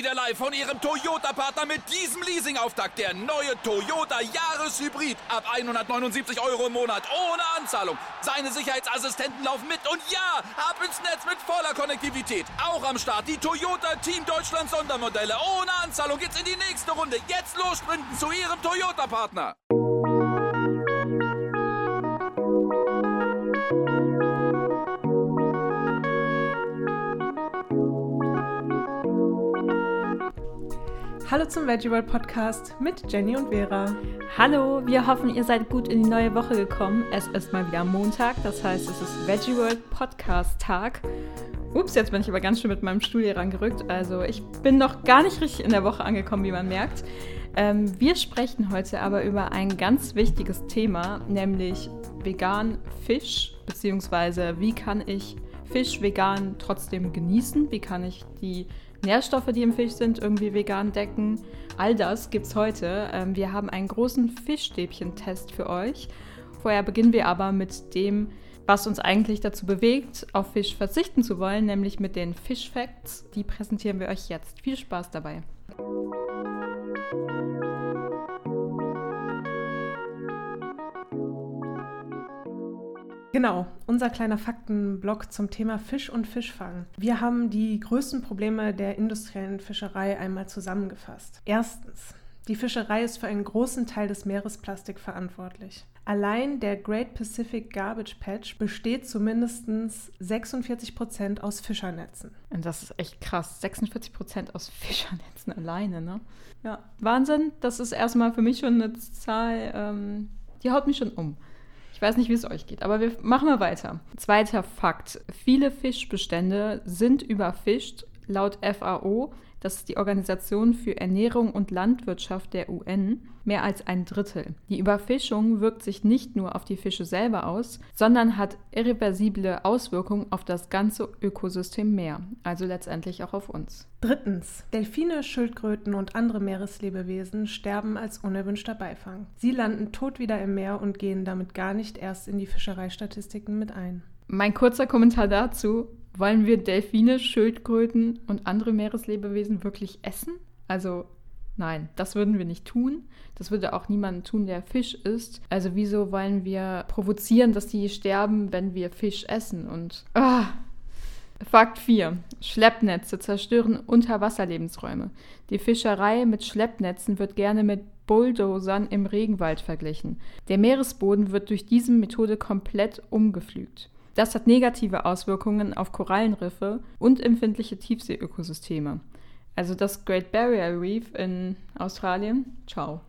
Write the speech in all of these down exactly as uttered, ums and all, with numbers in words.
Live von Ihrem Toyota-Partner mit diesem Leasing-Auftakt. Der neue Toyota Jahreshybrid. Ab hundertneunundsiebzig Euro im Monat. Ohne Anzahlung. Seine Sicherheitsassistenten laufen mit. Und ja, ab ins Netz mit voller Konnektivität. Auch am Start die Toyota Team Deutschland Sondermodelle. Ohne Anzahlung geht's in die nächste Runde. Jetzt los sprinten zu Ihrem Toyota-Partner. Hallo zum Veggie World Podcast mit Jenny und Vera. Hallo, wir hoffen, ihr seid gut in die neue Woche gekommen. Es ist mal wieder Montag, das heißt, es ist Veggie World Podcast Tag. Ups, jetzt bin ich aber ganz schön mit meinem Stuhl hier rangerückt. Also ich bin noch gar nicht richtig in der Woche angekommen, wie man merkt. Ähm, wir sprechen heute aber über ein ganz wichtiges Thema, nämlich vegan Fisch, beziehungsweise wie kann ich Fisch vegan trotzdem genießen? Wie kann ich die Nährstoffe, die im Fisch sind, irgendwie vegan decken? All das gibt's heute. Ähm, wir haben einen großen Fischstäbchen-Test für euch. Vorher beginnen wir aber mit dem, was uns eigentlich dazu bewegt, auf Fisch verzichten zu wollen, nämlich mit den Fish-Facts. Die präsentieren wir euch jetzt. Viel Spaß dabei. Genau, unser kleiner Faktenblock zum Thema Fisch und Fischfang. Wir haben die größten Probleme der industriellen Fischerei einmal zusammengefasst. Erstens, die Fischerei ist für einen großen Teil des Meeresplastik verantwortlich. Allein der Great Pacific Garbage Patch besteht zu mindestens sechsundvierzig Prozent aus Fischernetzen. Und das ist echt krass, sechsundvierzig Prozent aus Fischernetzen alleine, ne? Ja, Wahnsinn, das ist erstmal für mich schon eine Zahl, ähm, die haut mich schon um. Ich weiß nicht, wie es euch geht, aber wir machen mal weiter. Zweiter Fakt. Viele Fischbestände sind überfischt. Laut F A O, das ist die Organisation für Ernährung und Landwirtschaft der U N, mehr als ein Drittel. Die Überfischung wirkt sich nicht nur auf die Fische selber aus, sondern hat irreversible Auswirkungen auf das ganze Ökosystem Meer, also letztendlich auch auf uns. Drittens. Delfine, Schildkröten und andere Meereslebewesen sterben als unerwünschter Beifang. Sie landen tot wieder im Meer und gehen damit gar nicht erst in die Fischereistatistiken mit ein. Mein kurzer Kommentar dazu: Wollen wir Delfine, Schildkröten und andere Meereslebewesen wirklich essen? Also nein, das würden wir nicht tun. Das würde auch niemand tun, der Fisch isst. Also wieso wollen wir provozieren, dass die sterben, wenn wir Fisch essen? Und ah. Fakt vier. Schleppnetze zerstören Unterwasserlebensräume. Die Fischerei mit Schleppnetzen wird gerne mit Bulldozern im Regenwald verglichen. Der Meeresboden wird durch diese Methode komplett umgepflügt. Das hat negative Auswirkungen auf Korallenriffe und empfindliche Tiefseeökosysteme. Also das Great Barrier Reef in Australien, ciao.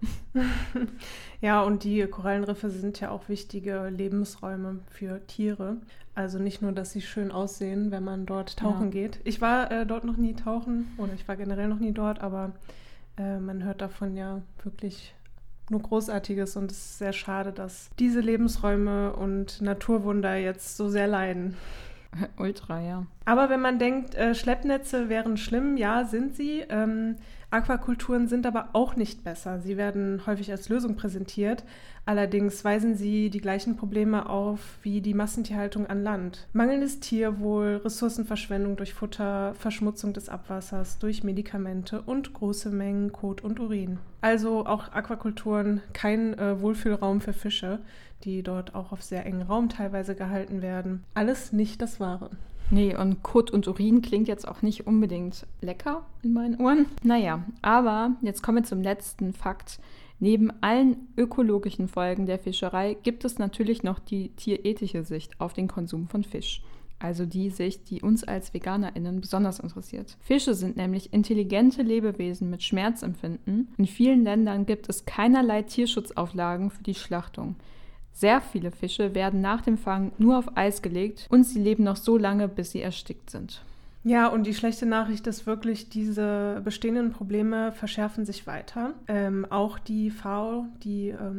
Ja, und die Korallenriffe sind ja auch wichtige Lebensräume für Tiere. Also nicht nur, dass sie schön aussehen, wenn man dort tauchen ja. geht. Ich war äh, dort noch nie tauchen oder ich war generell noch nie dort, aber äh, man hört davon ja wirklich nur Großartiges und es ist sehr schade, dass diese Lebensräume und Naturwunder jetzt so sehr leiden. Ultra, ja. Aber wenn man denkt, äh, Schleppnetze wären schlimm, ja, sind sie. Ähm, Aquakulturen sind aber auch nicht besser. Sie werden häufig als Lösung präsentiert. Allerdings weisen sie die gleichen Probleme auf wie die Massentierhaltung an Land. Mangelndes Tierwohl, Ressourcenverschwendung durch Futter, Verschmutzung des Abwassers durch Medikamente und große Mengen Kot und Urin. Also auch Aquakulturen kein äh, Wohlfühlraum für Fische, die dort auch auf sehr engen Raum teilweise gehalten werden. Alles nicht das Wahre. Nee, und Kot und Urin klingt jetzt auch nicht unbedingt lecker in meinen Ohren. Naja, aber jetzt kommen wir zum letzten Fakt. Neben allen ökologischen Folgen der Fischerei gibt es natürlich noch die tierethische Sicht auf den Konsum von Fisch. Also die Sicht, die uns als VeganerInnen besonders interessiert. Fische sind nämlich intelligente Lebewesen mit Schmerzempfinden. In vielen Ländern gibt es keinerlei Tierschutzauflagen für die Schlachtung. Sehr viele Fische werden nach dem Fang nur auf Eis gelegt und sie leben noch so lange, bis sie erstickt sind. Ja, und die schlechte Nachricht ist wirklich, diese bestehenden Probleme verschärfen sich weiter. Ähm, auch die F A O, die ähm,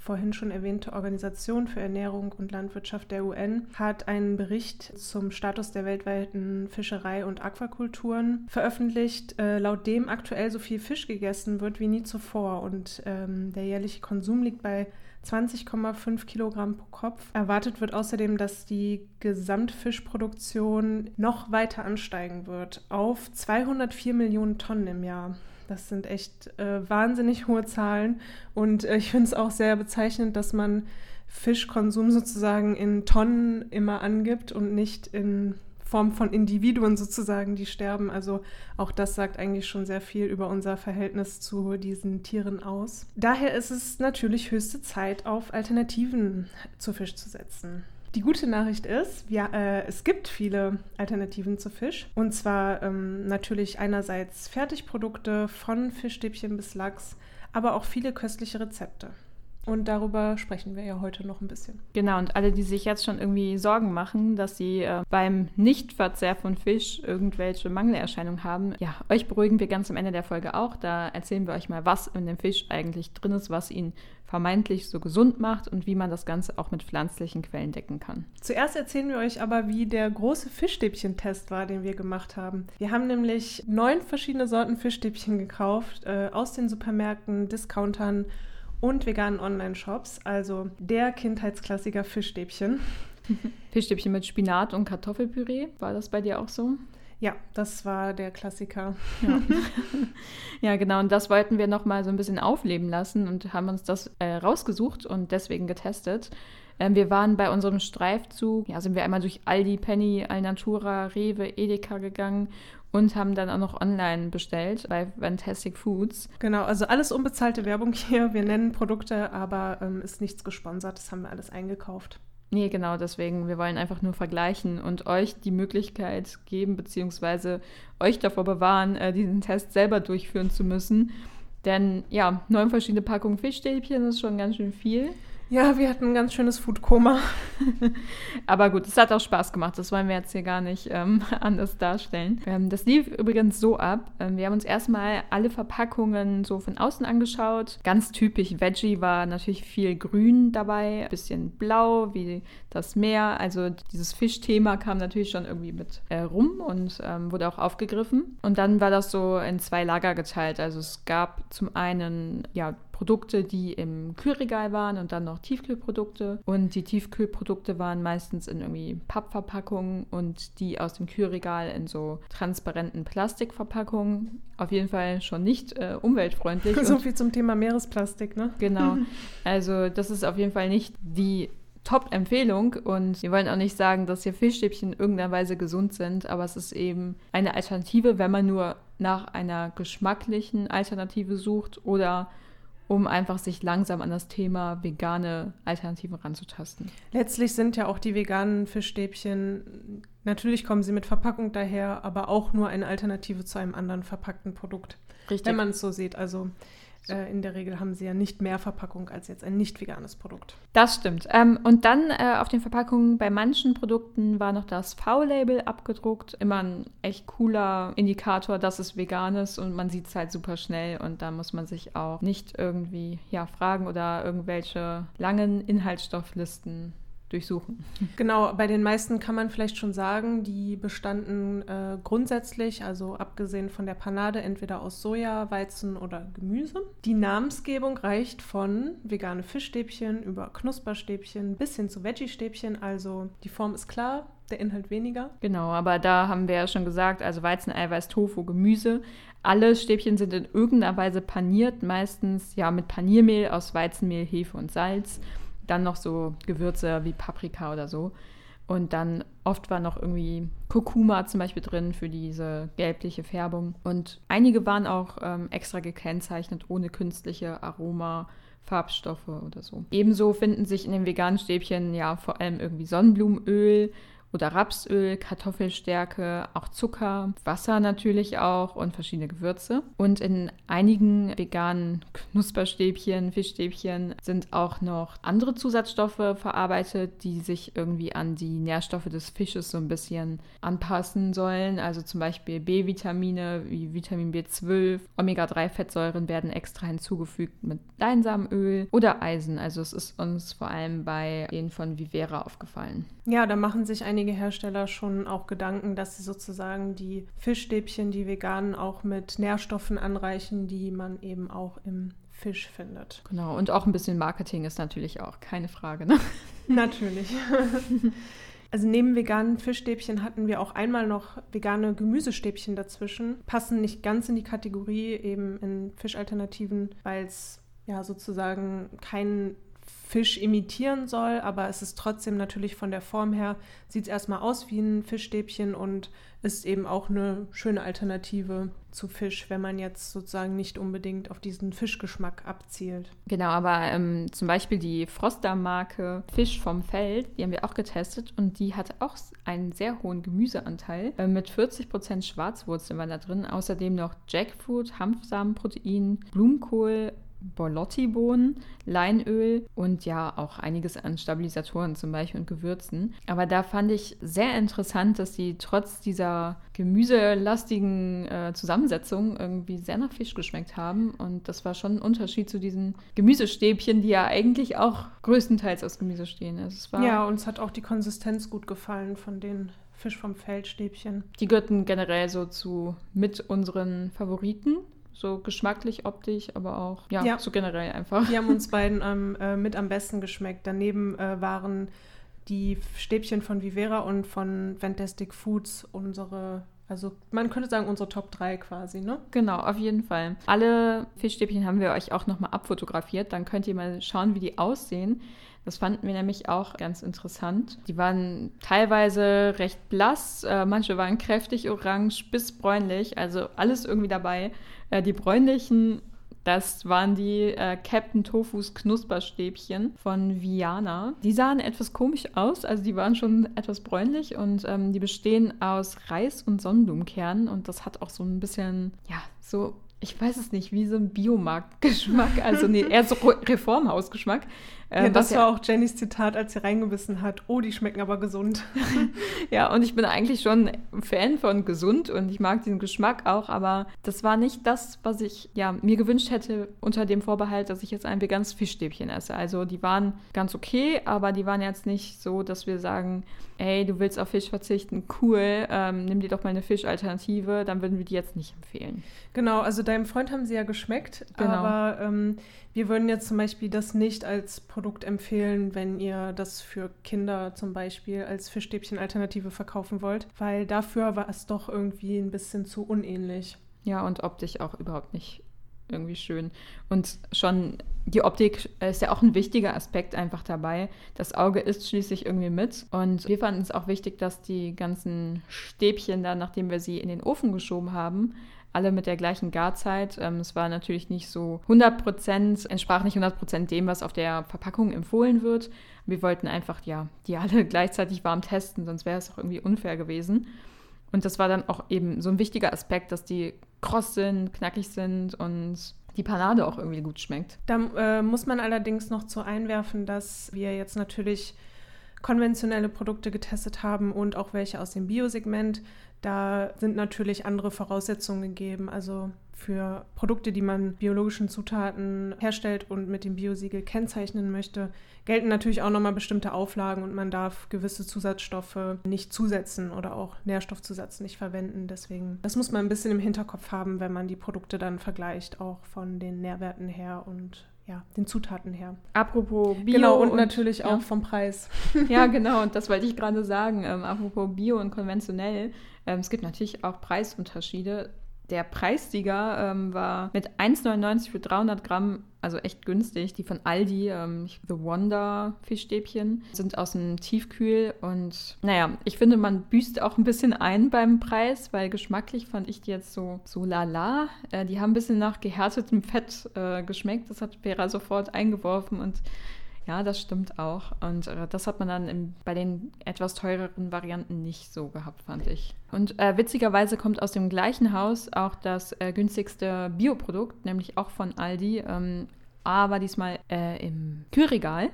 vorhin schon erwähnte Organisation für Ernährung und Landwirtschaft der U N hat einen Bericht zum Status der weltweiten Fischerei und Aquakulturen veröffentlicht, äh, laut dem aktuell so viel Fisch gegessen wird wie nie zuvor und ähm, der jährliche Konsum liegt bei zwanzig Komma fünf Kilogramm pro Kopf. Erwartet wird außerdem, dass die Gesamtfischproduktion noch weiter ansteigen wird auf zweihundertvier Millionen Tonnen im Jahr. Das sind echt äh, wahnsinnig hohe Zahlen und äh, ich finde es auch sehr bezeichnend, dass man Fischkonsum sozusagen in Tonnen immer angibt und nicht in Form von Individuen sozusagen, die sterben. Also auch das sagt eigentlich schon sehr viel über unser Verhältnis zu diesen Tieren aus. Daher ist es natürlich höchste Zeit, auf Alternativen zu Fisch zu setzen. Die gute Nachricht ist, ja, äh, es gibt viele Alternativen zu Fisch. Und zwar ähm, natürlich einerseits Fertigprodukte von Fischstäbchen bis Lachs, aber auch viele köstliche Rezepte. Und darüber sprechen wir ja heute noch ein bisschen. Genau, und alle, die sich jetzt schon irgendwie Sorgen machen, dass sie äh, beim Nichtverzehr von Fisch irgendwelche Mangelerscheinungen haben, ja, euch beruhigen wir ganz am Ende der Folge auch. Da erzählen wir euch mal, was in dem Fisch eigentlich drin ist, was ihn vermeintlich so gesund macht und wie man das Ganze auch mit pflanzlichen Quellen decken kann. Zuerst erzählen wir euch aber, wie der große Fischstäbchen-Test war, den wir gemacht haben. Wir haben nämlich neun verschiedene Sorten Fischstäbchen gekauft, äh, aus den Supermärkten, Discountern und veganen Online-Shops, also der Kindheitsklassiker Fischstäbchen. Fischstäbchen mit Spinat und Kartoffelpüree, war das bei dir auch so? Ja, das war der Klassiker. Ja, ja genau, und das wollten wir nochmal so ein bisschen aufleben lassen und haben uns das äh, rausgesucht und deswegen getestet. Ähm, wir waren bei unserem Streifzug, ja, sind wir einmal durch Aldi, Penny, Alnatura, Rewe, Edeka gegangen und haben dann auch noch online bestellt bei Fantastic Foods. Genau, also alles unbezahlte Werbung hier. Wir nennen Produkte, aber ähm, ist nichts gesponsert. Das haben wir alles eingekauft. Nee, genau, deswegen. Wir wollen einfach nur vergleichen und euch die Möglichkeit geben, beziehungsweise euch davor bewahren, äh, diesen Test selber durchführen zu müssen. Denn ja, neun verschiedene Packungen Fischstäbchen ist schon ganz schön viel. Ja, wir hatten ein ganz schönes Foodkoma. Aber gut, es hat auch Spaß gemacht. Das wollen wir jetzt hier gar nicht ähm, anders darstellen. Ähm, das lief übrigens so ab. Ähm, wir haben uns erstmal alle Verpackungen so von außen angeschaut. Ganz typisch Veggie war natürlich viel Grün dabei, ein bisschen Blau wie das Meer. Also dieses Fischthema kam natürlich schon irgendwie mit äh, rum und ähm, wurde auch aufgegriffen. Und dann war das so in zwei Lager geteilt. Also es gab zum einen ja Produkte, die im Kühlregal waren und dann noch Tiefkühlprodukte. Und die Tiefkühlprodukte waren meistens in irgendwie Pappverpackungen und die aus dem Kühlregal in so transparenten Plastikverpackungen. Auf jeden Fall schon nicht äh, umweltfreundlich. So viel zum Thema Meeresplastik, ne? Genau. Also das ist auf jeden Fall nicht die Top-Empfehlung und wir wollen auch nicht sagen, dass hier Fischstäbchen in irgendeiner Weise gesund sind, aber es ist eben eine Alternative, wenn man nur nach einer geschmacklichen Alternative sucht oder um einfach sich langsam an das Thema vegane Alternativen ranzutasten. Letztlich sind ja auch die veganen Fischstäbchen, natürlich kommen sie mit Verpackung daher, aber auch nur eine Alternative zu einem anderen verpackten Produkt. Richtig. Wenn man es so sieht, also äh, in der Regel haben sie ja nicht mehr Verpackung als jetzt ein nicht veganes Produkt. Das stimmt. Ähm, und dann äh, auf den Verpackungen bei manchen Produkten war noch das V-Label abgedruckt. Immer ein echt cooler Indikator, dass es vegan ist und man sieht es halt super schnell und da muss man sich auch nicht irgendwie ja, fragen oder irgendwelche langen Inhaltsstofflisten durchsuchen. Genau, bei den meisten kann man vielleicht schon sagen, die bestanden äh, grundsätzlich, also abgesehen von der Panade, entweder aus Soja, Weizen oder Gemüse. Die Namensgebung reicht von vegane Fischstäbchen über Knusperstäbchen bis hin zu Veggie-Stäbchen, also die Form ist klar, der Inhalt weniger. Genau, aber da haben wir ja schon gesagt, also Weizen, Eiweiß, Tofu, Gemüse. Alle Stäbchen sind in irgendeiner Weise paniert, meistens ja mit Paniermehl aus Weizenmehl, Hefe und Salz. Dann noch so Gewürze wie Paprika oder so. Und dann oft war noch irgendwie Kurkuma zum Beispiel drin für diese gelbliche Färbung. Und einige waren auch ähm, extra gekennzeichnet, ohne künstliche Aroma, Farbstoffe oder so. Ebenso finden sich in den veganen Stäbchen ja vor allem irgendwie Sonnenblumenöl oder Rapsöl, Kartoffelstärke, auch Zucker, Wasser natürlich auch und verschiedene Gewürze. Und in einigen veganen Knusperstäbchen, Fischstäbchen sind auch noch andere Zusatzstoffe verarbeitet, die sich irgendwie an die Nährstoffe des Fisches so ein bisschen anpassen sollen. Also zum Beispiel B-Vitamine wie Vitamin B zwölf, Omega drei Fettsäuren werden extra hinzugefügt mit Leinsamenöl oder Eisen. Also es ist uns vor allem bei denen von Vivera aufgefallen. Ja, da machen sich einige Hersteller schon auch Gedanken, dass sie sozusagen die Fischstäbchen, die veganen, auch mit Nährstoffen anreichen, die man eben auch im Fisch findet. Genau, und auch ein bisschen Marketing ist natürlich auch, keine Frage, ne? Natürlich. Also neben veganen Fischstäbchen hatten wir auch einmal noch vegane Gemüsestäbchen dazwischen. Passen nicht ganz in die Kategorie eben in Fischalternativen, weil es ja sozusagen kein Fisch imitieren soll, aber es ist trotzdem natürlich von der Form her, sieht es erstmal aus wie ein Fischstäbchen und ist eben auch eine schöne Alternative zu Fisch, wenn man jetzt sozusagen nicht unbedingt auf diesen Fischgeschmack abzielt. Genau, aber ähm, zum Beispiel die Froster-Marke Fisch vom Feld, die haben wir auch getestet und die hat auch einen sehr hohen Gemüseanteil. Äh, mit vierzig Prozent Schwarzwurzeln war da drin, außerdem noch Jackfruit, Hanfsamenprotein, Blumenkohl, Borlotti-Bohnen, Leinöl und ja auch einiges an Stabilisatoren zum Beispiel und Gewürzen. Aber da fand ich sehr interessant, dass die trotz dieser gemüselastigen äh, Zusammensetzung irgendwie sehr nach Fisch geschmeckt haben. Und das war schon ein Unterschied zu diesen Gemüsestäbchen, die ja eigentlich auch größtenteils aus Gemüse stehen. Also es war ja, uns hat auch die Konsistenz gut gefallen von den Fisch vom Feldstäbchen. Die gehörten generell so zu mit unseren Favoriten. So geschmacklich, optisch, aber auch ja, ja. so generell einfach. Die haben uns beiden ähm, äh, mit am besten geschmeckt. Daneben äh, waren die Stäbchen von Vivera und von Fantastic Foods unsere, also man könnte sagen unsere Top drei quasi, ne? Genau, auf jeden Fall. Alle Fischstäbchen haben wir euch auch nochmal abfotografiert. Dann könnt ihr mal schauen, wie die aussehen. Das fanden wir nämlich auch ganz interessant. Die waren teilweise recht blass, äh, manche waren kräftig orange bis bräunlich, also alles irgendwie dabei. Äh, die bräunlichen, das waren die äh, Captain Tofus Knusperstäbchen von Viana. Die sahen etwas komisch aus, also die waren schon etwas bräunlich und ähm, die bestehen aus Reis und Sonnenblumenkernen und das hat auch so ein bisschen, ja, so, ich weiß es nicht, wie so ein Biomarktgeschmack, also nee, eher so Reformhausgeschmack. Ja, das war auch Jennys Zitat, als sie reingebissen hat. Oh, die schmecken aber gesund. Ja, und ich bin eigentlich schon Fan von gesund und ich mag diesen Geschmack auch, aber das war nicht das, was ich ja, mir gewünscht hätte, unter dem Vorbehalt, dass ich jetzt ein veganes Fischstäbchen esse. Also die waren ganz okay, aber die waren jetzt nicht so, dass wir sagen, ey, du willst auf Fisch verzichten, cool, ähm, nimm dir doch mal eine Fischalternative, dann würden wir die jetzt nicht empfehlen. Genau, also deinem Freund haben sie ja geschmeckt, genau. aber ähm, wir würden jetzt zum Beispiel das nicht als Produkt empfehlen, wenn ihr das für Kinder zum Beispiel als Fischstäbchen-Alternative verkaufen wollt, weil dafür war es doch irgendwie ein bisschen zu unähnlich. Ja, und optisch auch überhaupt nicht irgendwie schön. Und schon die Optik ist ja auch ein wichtiger Aspekt einfach dabei. Das Auge isst schließlich irgendwie mit. Und wir fanden es auch wichtig, dass die ganzen Stäbchen dann, nachdem wir sie in den Ofen geschoben haben, alle mit der gleichen Garzeit. Ähm, es war natürlich nicht so hundert Prozent, entsprach nicht hundert Prozent dem, was auf der Verpackung empfohlen wird. Wir wollten einfach, ja, die alle gleichzeitig warm testen, sonst wäre es auch irgendwie unfair gewesen. Und das war dann auch eben so ein wichtiger Aspekt, dass die kross sind, knackig sind und die Panade auch irgendwie gut schmeckt. Da äh, muss man allerdings noch zu einwerfen, dass wir jetzt natürlich konventionelle Produkte getestet haben und auch welche aus dem Biosegment. Da sind natürlich andere Voraussetzungen gegeben. Also für Produkte, die man biologischen Zutaten herstellt und mit dem Biosiegel kennzeichnen möchte, gelten natürlich auch nochmal bestimmte Auflagen und man darf gewisse Zusatzstoffe nicht zusetzen oder auch Nährstoffzusatz nicht verwenden. Deswegen, das muss man ein bisschen im Hinterkopf haben, wenn man die Produkte dann vergleicht, auch von den Nährwerten her und ja, den Zutaten her. Apropos Bio. Genau, und, und natürlich auch ja. vom Preis. Ja, genau, und das wollte ich gerade sagen. Ähm, apropos Bio und konventionell. Ähm, es gibt natürlich auch Preisunterschiede. Der Preissieger ähm, war mit eins Komma neunundneunzig für dreihundert Gramm, also echt günstig. Die von Aldi, ähm, The Wonder Fischstäbchen, sind aus dem Tiefkühl. Und naja, ich finde, man büßt auch ein bisschen ein beim Preis, weil geschmacklich fand ich die jetzt so, so lala. Äh, die haben ein bisschen nach gehärtetem Fett äh, geschmeckt. Das hat Vera sofort eingeworfen und Ja, das stimmt auch. Und äh, das hat man dann im, bei den etwas teureren Varianten nicht so gehabt, fand ich. Und äh, witzigerweise kommt aus dem gleichen Haus auch das äh, günstigste Bioprodukt, nämlich auch von Aldi, ähm, aber diesmal äh, im Kühlregal.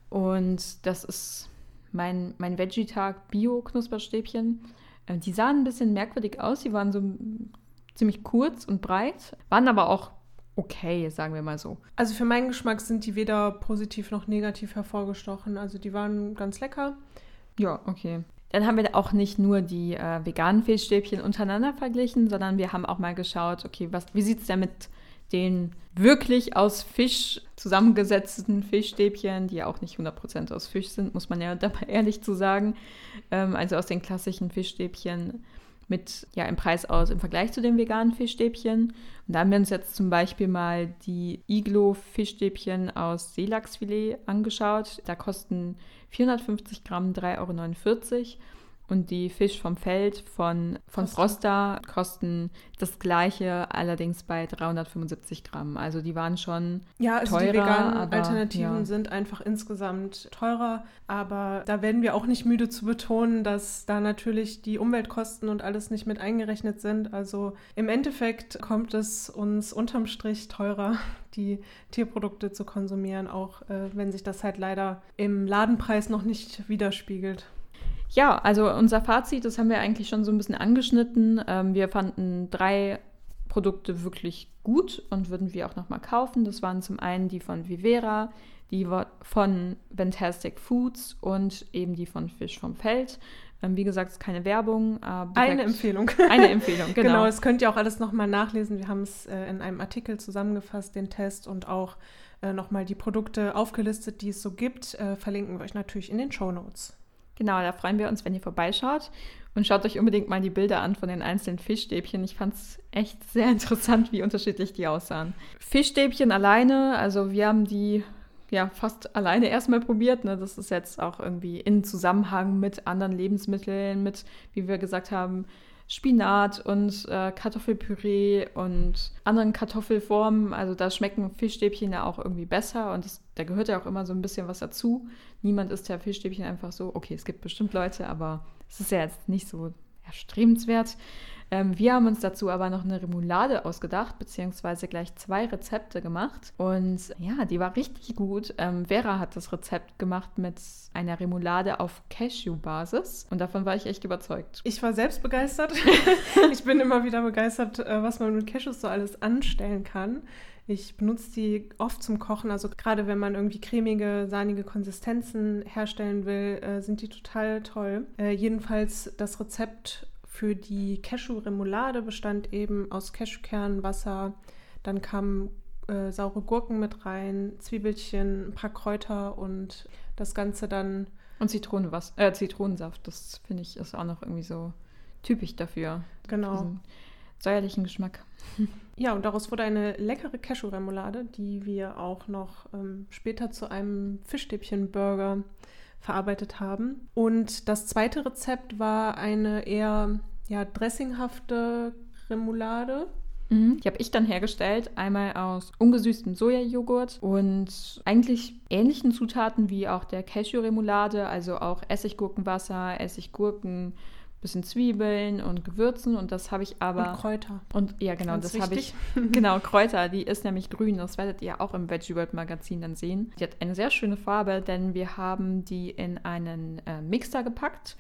Und das ist mein, mein Veggie-Tag Bio-Knusperstäbchen. Äh, die sahen ein bisschen merkwürdig aus. Die waren so ziemlich kurz und breit, waren aber auch okay, sagen wir mal so. Also für meinen Geschmack sind die weder positiv noch negativ hervorgestochen. Also die waren ganz lecker. Ja, okay. Dann haben wir auch nicht nur die äh, veganen Fischstäbchen untereinander verglichen, sondern wir haben auch mal geschaut, okay, was, wie sieht es denn mit den wirklich aus Fisch zusammengesetzten Fischstäbchen, die ja auch nicht hundert Prozent aus Fisch sind, muss man ja dabei ehrlich zu sagen, ähm, also aus den klassischen Fischstäbchen mit, ja, im Preis aus im Vergleich zu den veganen Fischstäbchen. Und da haben wir uns jetzt zum Beispiel mal die Iglo-Fischstäbchen aus Seelachsfilet angeschaut. Da kosten vierhundertfünfzig Gramm drei Euro neunundvierzig. Und die Fisch vom Feld von, von Froster kosten das gleiche, allerdings bei dreihundertfünfundsiebzig Gramm. Also die waren schon ja, also teurer. Die veganen aber, Alternativen ja. sind einfach insgesamt teurer. Aber da werden wir auch nicht müde zu betonen, dass da natürlich die Umweltkosten und alles nicht mit eingerechnet sind. Also im Endeffekt kommt es uns unterm Strich teurer, die Tierprodukte zu konsumieren, auch äh, wenn sich das halt leider im Ladenpreis noch nicht widerspiegelt. Ja, also unser Fazit, das haben wir eigentlich schon so ein bisschen angeschnitten. Ähm, wir fanden drei Produkte wirklich gut und würden wir auch nochmal kaufen. Das waren zum einen die von Vivera, die von Fantastic Foods und eben die von Fisch vom Feld. Ähm, wie gesagt, es ist keine Werbung. Äh, eine Empfehlung. Eine Empfehlung, genau. Genau, das könnt ihr auch alles nochmal nachlesen. Wir haben es äh, in einem Artikel zusammengefasst, den Test und auch äh, nochmal die Produkte aufgelistet, die es so gibt. Äh, verlinken wir euch natürlich in den Shownotes. Genau, da freuen wir uns, wenn ihr vorbeischaut und schaut euch unbedingt mal die Bilder an von den einzelnen Fischstäbchen. Ich fand es echt sehr interessant, wie unterschiedlich die aussahen. Fischstäbchen alleine, also wir haben die ja fast alleine erstmal probiert. Ne? Das ist jetzt auch irgendwie in Zusammenhang mit anderen Lebensmitteln, mit, wie wir gesagt haben, Spinat und äh, Kartoffelpüree und anderen Kartoffelformen. Also da schmecken Fischstäbchen ja auch irgendwie besser und das, da gehört ja auch immer so ein bisschen was dazu. Niemand isst ja Fischstäbchen einfach so. Okay, es gibt bestimmt Leute, aber es ist ja jetzt nicht so erstrebenswert. Ähm, wir haben uns dazu aber noch eine Remoulade ausgedacht, beziehungsweise gleich zwei Rezepte gemacht. Und ja, die war richtig gut. Ähm, Vera hat das Rezept gemacht mit einer Remoulade auf Cashew-Basis. Und davon war ich echt überzeugt. Ich war selbst begeistert. Ich bin immer wieder begeistert, was man mit Cashews so alles anstellen kann. Ich benutze die oft zum Kochen, also gerade wenn man irgendwie cremige, sahnige Konsistenzen herstellen will, äh, sind die total toll. Äh, jedenfalls das Rezept für die Cashew-Remoulade bestand eben aus Cashewkernen, Wasser, dann kamen äh, saure Gurken mit rein, Zwiebelchen, ein paar Kräuter und das Ganze dann... Und Zitronenwas- äh, Zitronensaft, das finde ich ist auch noch irgendwie so typisch dafür. Genau. Diesen säuerlichen Geschmack. Ja, und daraus wurde eine leckere Cashew-Remoulade, die wir auch noch ähm, später zu einem Fischstäbchen-Burger verarbeitet haben. Und das zweite Rezept war eine eher ja, dressinghafte Remoulade. Mhm. Die habe ich dann hergestellt, einmal aus ungesüßtem Sojajoghurt und eigentlich ähnlichen Zutaten wie auch der Cashew-Remoulade, also auch Essiggurkenwasser, Essiggurken, bisschen Zwiebeln und Gewürzen und das habe ich aber... Und Kräuter. Und ja, genau, Ganz das habe ich... Genau, Kräuter, die ist nämlich grün, das werdet ihr auch im Veggie World Magazin dann sehen. Die hat eine sehr schöne Farbe, denn wir haben die in einen äh, Mixer gepackt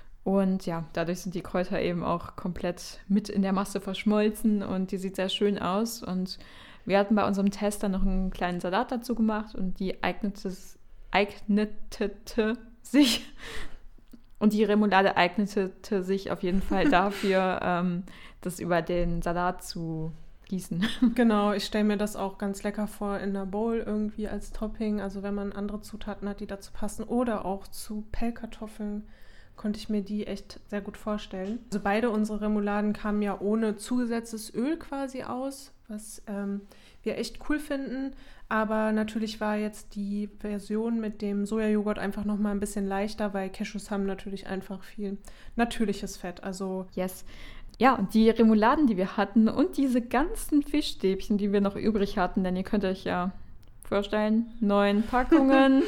und ja, dadurch sind die Kräuter eben auch komplett mit in der Masse verschmolzen und die sieht sehr schön aus und wir hatten bei unserem Test dann noch einen kleinen Salat dazu gemacht und die eignete, eignete sich... Und die Remoulade eignete sich auf jeden Fall dafür, ähm, das über den Salat zu gießen. Genau, ich stelle mir das auch ganz lecker vor in einer Bowl irgendwie als Topping. Also wenn man andere Zutaten hat, die dazu passen. Oder auch zu Pellkartoffeln konnte ich mir die echt sehr gut vorstellen. Also beide unsere Remouladen kamen ja ohne zugesetztes Öl quasi aus, was ähm, wir echt cool finden. Aber natürlich war jetzt die Version mit dem Sojajoghurt einfach nochmal ein bisschen leichter, weil Cashews haben natürlich einfach viel natürliches Fett. Also yes. Ja, und die Remouladen, die wir hatten und diese ganzen Fischstäbchen, die wir noch übrig hatten, denn ihr könnt euch ja vorstellen, neun Packungen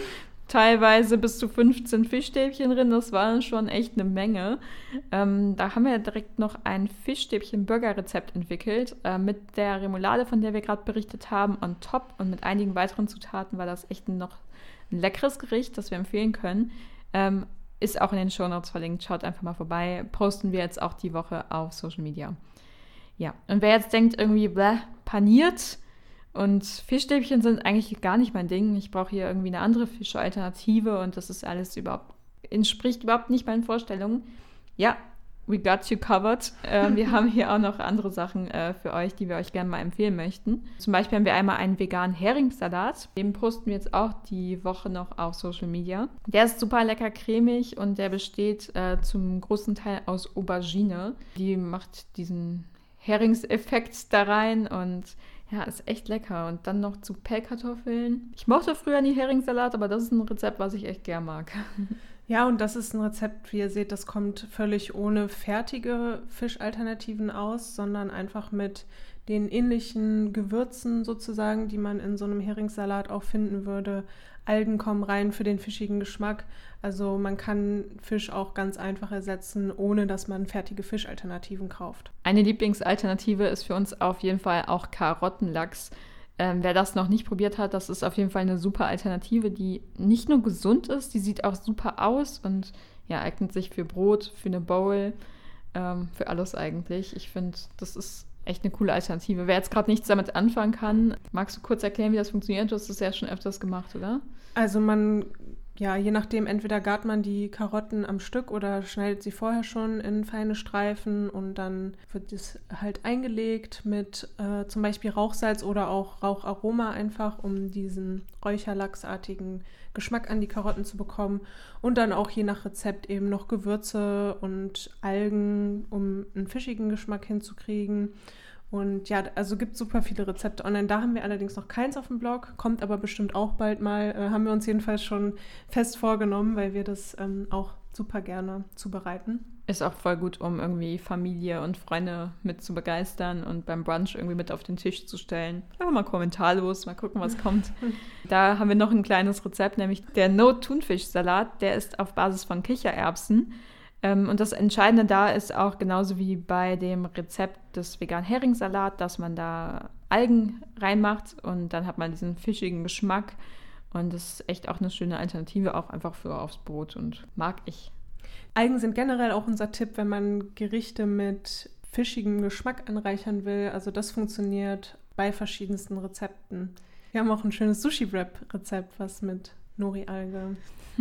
teilweise bis zu fünfzehn Fischstäbchen drin. Das war schon echt eine Menge. Ähm, da haben wir direkt noch ein Fischstäbchen-Burger-Rezept entwickelt. Äh, mit der Remoulade, von der wir gerade berichtet haben, on top und mit einigen weiteren Zutaten war das echt noch ein leckeres Gericht, das wir empfehlen können. Ähm, ist auch in den Shownotes verlinkt. Schaut einfach mal vorbei. Posten wir jetzt auch die Woche auf Social Media. Ja, und wer jetzt denkt, irgendwie bläh, paniert und Fischstäbchen sind eigentlich gar nicht mein Ding. Ich brauche hier irgendwie eine andere Fischalternative und das ist alles überhaupt, entspricht überhaupt nicht meinen Vorstellungen. Ja, we got you covered. Äh, wir haben hier auch noch andere Sachen äh, für euch, die wir euch gerne mal empfehlen möchten. Zum Beispiel haben wir einmal einen veganen Heringssalat. Den posten wir jetzt auch die Woche noch auf Social Media. Der ist super lecker cremig und der besteht äh, zum großen Teil aus Aubergine. Die macht diesen Heringseffekt da rein und ja, ist echt lecker. Und dann noch zu Pellkartoffeln. Ich mochte früher nie Heringssalat, aber das ist ein Rezept, was ich echt gern mag. Ja, und das ist ein Rezept, wie ihr seht, das kommt völlig ohne fertige Fischalternativen aus, sondern einfach mit den ähnlichen Gewürzen sozusagen, die man in so einem Heringssalat auch finden würde. Algen kommen rein für den fischigen Geschmack. Also man kann Fisch auch ganz einfach ersetzen, ohne dass man fertige Fischalternativen kauft. Eine Lieblingsalternative ist für uns auf jeden Fall auch Karottenlachs. Ähm, wer das noch nicht probiert hat, das ist auf jeden Fall eine super Alternative, die nicht nur gesund ist, die sieht auch super aus und ja, eignet sich für Brot, für eine Bowl, ähm, für alles eigentlich. Ich finde, das ist echt eine coole Alternative. Wer jetzt gerade nichts damit anfangen kann, magst du kurz erklären, wie das funktioniert? Du hast das ja schon öfters gemacht, oder? Also man, ja, je nachdem, entweder gart man die Karotten am Stück oder schneidet sie vorher schon in feine Streifen und dann wird es halt eingelegt mit äh, zum Beispiel Rauchsalz oder auch Raucharoma einfach, um diesen räucherlachsartigen Geschmack an die Karotten zu bekommen. Und dann auch je nach Rezept eben noch Gewürze und Algen, um einen fischigen Geschmack hinzukriegen. Und ja, also gibt super viele Rezepte online. Da haben wir allerdings noch keins auf dem Blog, kommt aber bestimmt auch bald mal. Äh, haben wir uns jedenfalls schon fest vorgenommen, weil wir das ähm, auch super gerne zubereiten. Ist auch voll gut, um irgendwie Familie und Freunde mit zu begeistern und beim Brunch irgendwie mit auf den Tisch zu stellen. Einfach mal kommentarlos, mal gucken, was kommt. Da haben wir noch ein kleines Rezept, nämlich der No-Thunfisch-Salat. Der ist auf Basis von Kichererbsen. Ähm, und das Entscheidende da ist auch genauso wie bei dem Rezept des veganen Heringssalat, dass man da Algen reinmacht und dann hat man diesen fischigen Geschmack. Und das ist echt auch eine schöne Alternative, auch einfach für aufs Brot und mag ich. Algen sind generell auch unser Tipp, wenn man Gerichte mit fischigem Geschmack anreichern will. Also das funktioniert bei verschiedensten Rezepten. Wir haben auch ein schönes Sushi-Wrap-Rezept, was mit Nori-Alge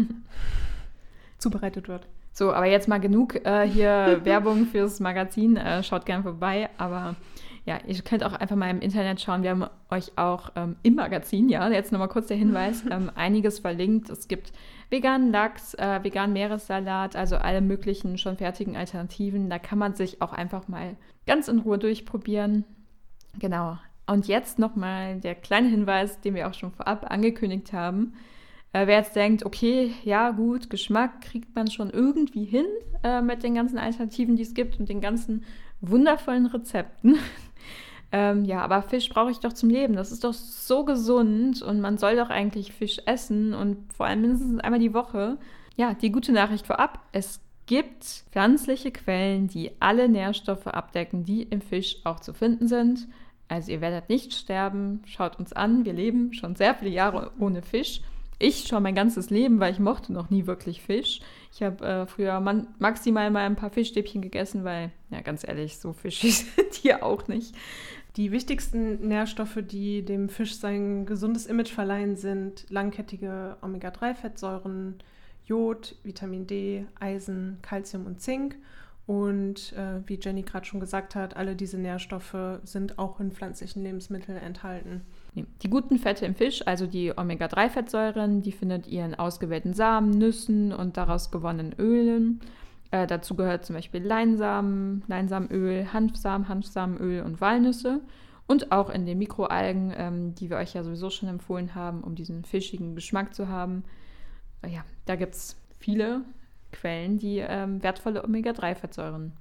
zubereitet wird. So, aber jetzt mal genug äh, hier Werbung fürs Magazin. Äh, schaut gerne vorbei. Aber ja, ihr könnt auch einfach mal im Internet schauen. Wir haben euch auch ähm, im Magazin, ja, jetzt nochmal kurz der Hinweis, ähm, einiges verlinkt. Es gibt veganen Lachs, äh, veganen Meeressalat, also alle möglichen schon fertigen Alternativen. Da kann man sich auch einfach mal ganz in Ruhe durchprobieren. Genau. Und jetzt nochmal der kleine Hinweis, den wir auch schon vorab angekündigt haben. Äh, wer jetzt denkt, okay, ja gut, Geschmack kriegt man schon irgendwie hin äh, mit den ganzen Alternativen, die es gibt und den ganzen wundervollen Rezepten. ähm, ja, aber Fisch brauche ich doch zum Leben. Das ist doch so gesund und man soll doch eigentlich Fisch essen und vor allem mindestens einmal die Woche. Ja, die gute Nachricht vorab, es gibt pflanzliche Quellen, die alle Nährstoffe abdecken, die im Fisch auch zu finden sind. Also ihr werdet nicht sterben, schaut uns an, wir leben schon sehr viele Jahre ohne Fisch. Ich schon mein ganzes Leben, weil ich mochte noch nie wirklich Fisch. Ich habe äh, früher man, maximal mal ein paar Fischstäbchen gegessen, weil, ja ganz ehrlich, so fischig sind die auch nicht. Die wichtigsten Nährstoffe, die dem Fisch sein gesundes Image verleihen, sind langkettige Omega drei Fettsäuren, Jod, Vitamin D, Eisen, Calcium und Zink. Und äh, wie Jenny gerade schon gesagt hat, alle diese Nährstoffe sind auch in pflanzlichen Lebensmitteln enthalten. Die guten Fette im Fisch, also die Omega drei Fettsäuren, die findet ihr in ausgewählten Samen, Nüssen und daraus gewonnenen Ölen. Äh, dazu gehört zum Beispiel Leinsamen, Leinsamenöl, Hanfsamen, Hanfsamenöl und Walnüsse. Und auch in den Mikroalgen, ähm, die wir euch ja sowieso schon empfohlen haben, um diesen fischigen Geschmack zu haben. Äh, ja, da gibt es viele Quellen, die ähm, wertvolle Omega drei Fettsäuren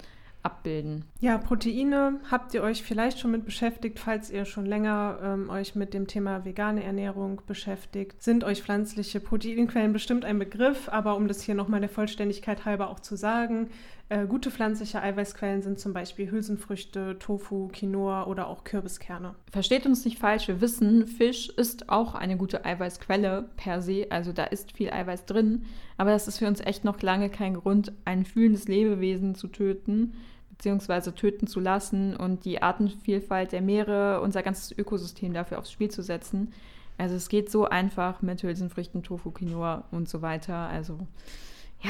abbilden. Ja, Proteine habt ihr euch vielleicht schon mit beschäftigt, falls ihr schon länger ähm, euch mit dem Thema vegane Ernährung beschäftigt. Sind euch pflanzliche Proteinquellen bestimmt ein Begriff, aber um das hier nochmal der Vollständigkeit halber auch zu sagen, äh, gute pflanzliche Eiweißquellen sind zum Beispiel Hülsenfrüchte, Tofu, Quinoa oder auch Kürbiskerne. Versteht uns nicht falsch, wir wissen, Fisch ist auch eine gute Eiweißquelle per se, also da ist viel Eiweiß drin, aber das ist für uns echt noch lange kein Grund, ein fühlendes Lebewesen zu töten, beziehungsweise töten zu lassen und die Artenvielfalt der Meere, unser ganzes Ökosystem dafür aufs Spiel zu setzen. Also es geht so einfach mit Hülsenfrüchten, Tofu, Quinoa und so weiter. Also ja,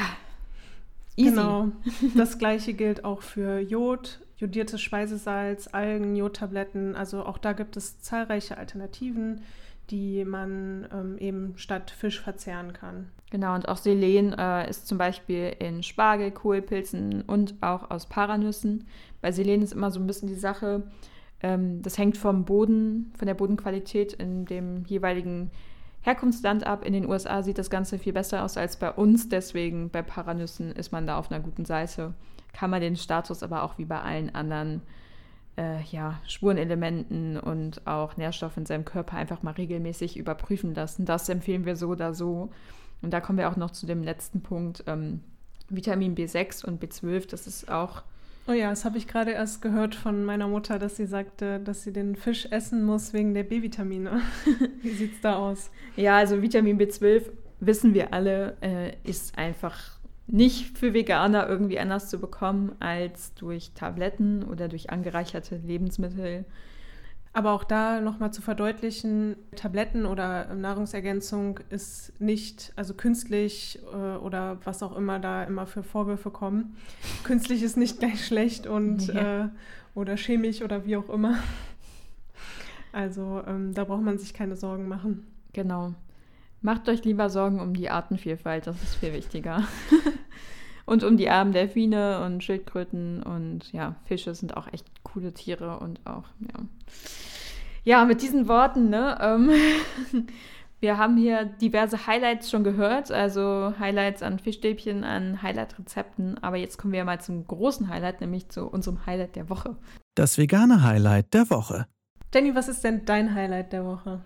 easy. Genau, das Gleiche gilt auch für Jod, jodiertes Speisesalz, Algen, Jodtabletten. Also auch da gibt es zahlreiche Alternativen, die man ähm, eben statt Fisch verzehren kann. Genau, und auch Selen äh, ist zum Beispiel in Spargel, Kohlpilzen und auch aus Paranüssen. Bei Selen ist immer so ein bisschen die Sache, ähm, das hängt vom Boden, von der Bodenqualität in dem jeweiligen Herkunftsland ab. In den U S A sieht das Ganze viel besser aus als bei uns, deswegen bei Paranüssen ist man da auf einer guten Seite. Kann man den Status aber auch wie bei allen anderen äh, ja, Spurenelementen und auch Nährstoffen in seinem Körper einfach mal regelmäßig überprüfen lassen. Das empfehlen wir so oder so. Und da kommen wir auch noch zu dem letzten Punkt, ähm, Vitamin B sechs und B zwölf, das ist auch... Oh ja, das habe ich gerade erst gehört von meiner Mutter, dass sie sagte, dass sie den Fisch essen muss wegen der B-Vitamine. Wie sieht's da aus? Ja, also Vitamin B zwölf, wissen wir alle, äh, ist einfach nicht für Veganer irgendwie anders zu bekommen als durch Tabletten oder durch angereicherte Lebensmittel. Aber auch da nochmal zu verdeutlichen, Tabletten oder Nahrungsergänzung ist nicht, also künstlich äh, oder was auch immer da immer für Vorwürfe kommen. Künstlich ist nicht gleich schlecht und ja. äh, oder chemisch oder wie auch immer. Also ähm, da braucht man sich keine Sorgen machen. Genau. Macht euch lieber Sorgen um die Artenvielfalt, das ist viel wichtiger. Und um die armen Delfine und Schildkröten und ja, Fische sind auch echt coole Tiere und auch, ja. Ja, mit diesen Worten, ne, ähm, wir haben hier diverse Highlights schon gehört, also Highlights an Fischstäbchen, an Highlight-Rezepten, aber jetzt kommen wir mal zum großen Highlight, nämlich zu unserem Highlight der Woche. Das vegane Highlight der Woche. Jenny, was ist denn dein Highlight der Woche?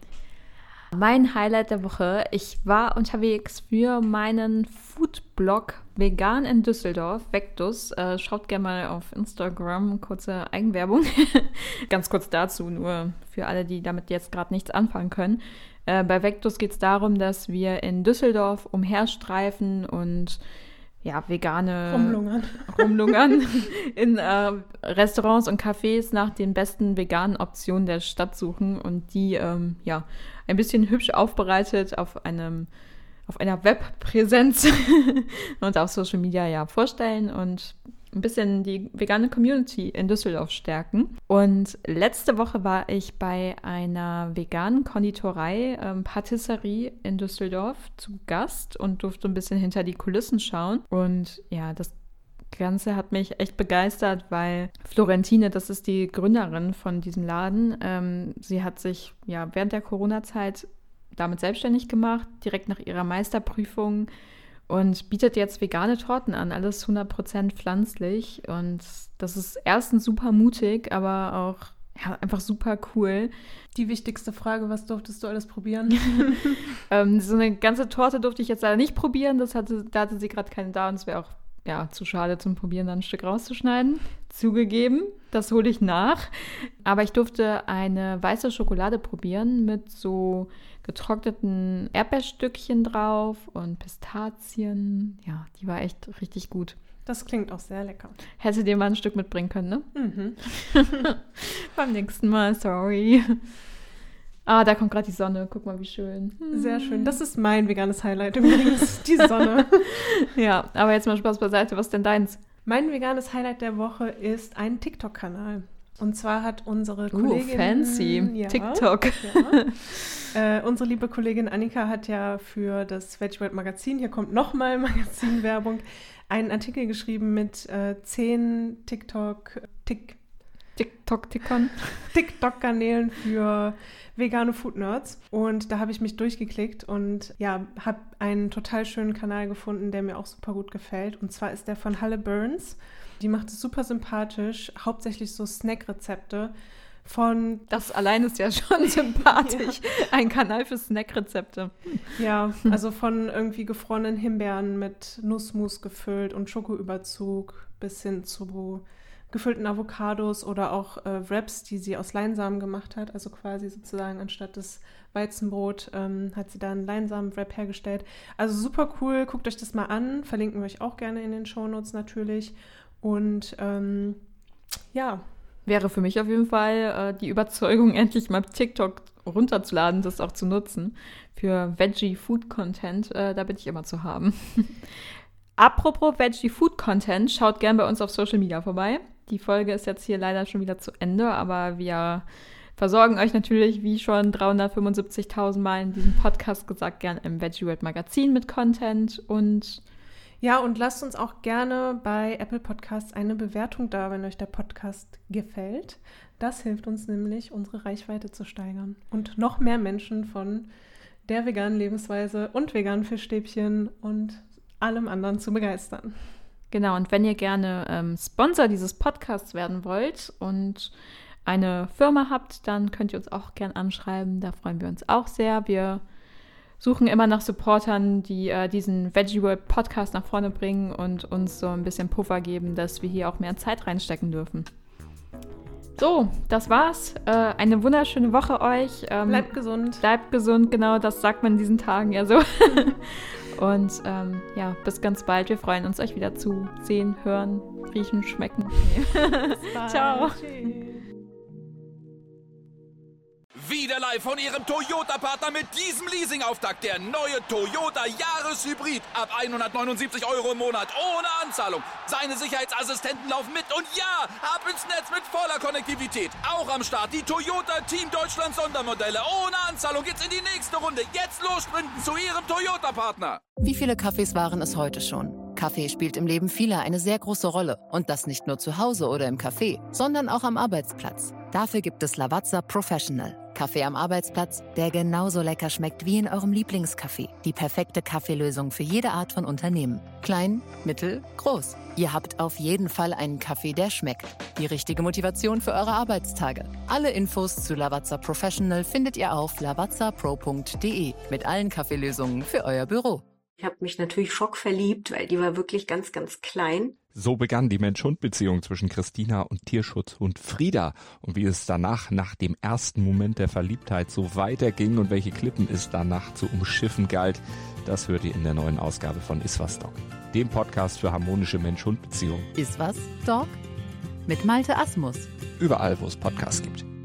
Mein Highlight der Woche, ich war unterwegs für meinen Foodblog Vegan in Düsseldorf, Vectus. Äh, schaut gerne mal auf Instagram, kurze Eigenwerbung. Ganz kurz dazu, nur für alle, die damit jetzt gerade nichts anfangen können. Äh, bei Vectus geht es darum, dass wir in Düsseldorf umherstreifen und ja, vegane Rumlungern, Rumlungern in äh, Restaurants und Cafés nach den besten veganen Optionen der Stadt suchen und die ähm, ja ein bisschen hübsch aufbereitet auf einem auf einer Webpräsenz und auf Social Media ja vorstellen und ein bisschen die vegane Community in Düsseldorf stärken. Und letzte Woche war ich bei einer veganen Konditorei, ähm, Patisserie in Düsseldorf zu Gast und durfte ein bisschen hinter die Kulissen schauen. Und ja, das Ganze hat mich echt begeistert, weil Florentine, das ist die Gründerin von diesem Laden, ähm, sie hat sich ja während der Corona-Zeit damit selbstständig gemacht, direkt nach ihrer Meisterprüfung und bietet jetzt vegane Torten an, alles hundert Prozent pflanzlich und das ist erstens super mutig, aber auch ja, einfach super cool. Die wichtigste Frage, was durftest du alles probieren? ähm, so eine ganze Torte durfte ich jetzt leider nicht probieren, das hatte, da hatte sie gerade keine da und es wäre auch ja, zu schade zum Probieren, dann ein Stück rauszuschneiden. Zugegeben, das hole ich nach. Aber ich durfte eine weiße Schokolade probieren mit so getrockneten Erdbeerstückchen drauf und Pistazien. Ja, die war echt richtig gut. Das klingt auch sehr lecker. Hätte dir mal ein Stück mitbringen können, ne? Mhm. Beim nächsten Mal, sorry. Ah, da kommt gerade die Sonne. Guck mal, wie schön. Sehr schön. Das ist mein veganes Highlight übrigens, die Sonne. Ja, aber jetzt mal Spaß beiseite. Was ist denn deins? Mein veganes Highlight der Woche ist ein TikTok-Kanal. Und zwar hat unsere uh, Kollegin... fancy. Ja, TikTok. Ja. Äh, unsere liebe Kollegin Annika hat ja für das Veggie World Magazin, hier kommt nochmal Magazinwerbung, einen Artikel geschrieben mit äh, zehn TikTok... Tik, TikTok-Tickern. TikTok-Kanälen für vegane Food-Nerds. Und da habe ich mich durchgeklickt und ja, habe einen total schönen Kanal gefunden, der mir auch super gut gefällt. Und zwar ist der von Halle Burns. Die macht es super sympathisch, hauptsächlich so Snackrezepte von... Das allein ist ja schon sympathisch. Ja. Ein Kanal für Snackrezepte. Ja, also von irgendwie gefrorenen Himbeeren mit Nussmus gefüllt und Schokoüberzug bis hin zu gefüllten Avocados oder auch äh, Wraps, die sie aus Leinsamen gemacht hat. Also quasi sozusagen anstatt des Weizenbrot ähm, hat sie da einen Leinsamen-Wrap hergestellt. Also super cool, guckt euch das mal an. Verlinken wir euch auch gerne in den Shownotes natürlich. Und ähm, ja. Wäre für mich auf jeden Fall äh, die Überzeugung, endlich mal TikTok runterzuladen, das auch zu nutzen. Für Veggie-Food-Content, äh, da bin ich immer zu haben. Apropos Veggie-Food-Content, schaut gern bei uns auf Social Media vorbei. Die Folge ist jetzt hier leider schon wieder zu Ende, aber wir versorgen euch natürlich, wie schon dreihundertfünfundsiebzigtausend Mal in diesem Podcast gesagt, gern im Veggie World Magazin mit Content. Und ja, und lasst uns auch gerne bei Apple Podcasts eine Bewertung da, wenn euch der Podcast gefällt. Das hilft uns nämlich, unsere Reichweite zu steigern und noch mehr Menschen von der veganen Lebensweise und veganen Fischstäbchen und allem anderen zu begeistern. Genau, und wenn ihr gerne ähm, Sponsor dieses Podcasts werden wollt und eine Firma habt, dann könnt ihr uns auch gern anschreiben. Da freuen wir uns auch sehr. Wir suchen immer nach Supportern, die äh, diesen Veggie World Podcast nach vorne bringen und uns so ein bisschen Puffer geben, dass wir hier auch mehr Zeit reinstecken dürfen. So, das war's. Äh, eine wunderschöne Woche euch. Ähm, bleibt gesund. Bleibt gesund, genau, das sagt man in diesen Tagen ja so. Und ähm, ja, bis ganz bald. Wir freuen uns, euch wieder zu sehen, hören, riechen, schmecken. Ciao. Tschüss. Wieder live von Ihrem Toyota-Partner mit diesem Leasing-Auftakt. Der neue Toyota Jahreshybrid. Ab hundertneunundsiebzig Euro im Monat. Ohne Anzahlung. Seine Sicherheitsassistenten laufen mit. Und ja, ab ins Netz mit voller Konnektivität. Auch am Start die Toyota Team Deutschland Sondermodelle. Ohne Anzahlung geht's in die nächste Runde. Jetzt los sprinten zu Ihrem Toyota-Partner. Wie viele Kaffees waren es heute schon? Kaffee spielt im Leben vieler eine sehr große Rolle. Und das nicht nur zu Hause oder im Café, sondern auch am Arbeitsplatz. Dafür gibt es Lavazza Professional. Kaffee am Arbeitsplatz, der genauso lecker schmeckt wie in eurem Lieblingscafé. Die perfekte Kaffeelösung für jede Art von Unternehmen. Klein, mittel, groß. Ihr habt auf jeden Fall einen Kaffee, der schmeckt. Die richtige Motivation für eure Arbeitstage. Alle Infos zu Lavazza Professional findet ihr auf lavazza pro punkt de mit allen Kaffeelösungen für euer Büro. Ich habe mich natürlich schockverliebt, weil die war wirklich ganz, ganz klein. So begann die Mensch-Hund-Beziehung zwischen Christina und Tierschutzhund Frieda. Und wie es danach, nach dem ersten Moment der Verliebtheit, so weiterging und welche Klippen es danach zu umschiffen galt, das hört ihr in der neuen Ausgabe von Iswas Dog, dem Podcast für harmonische Mensch-Hund-Beziehungen. Iswas Dog? Mit Malte Asmus. Überall, wo es Podcasts gibt.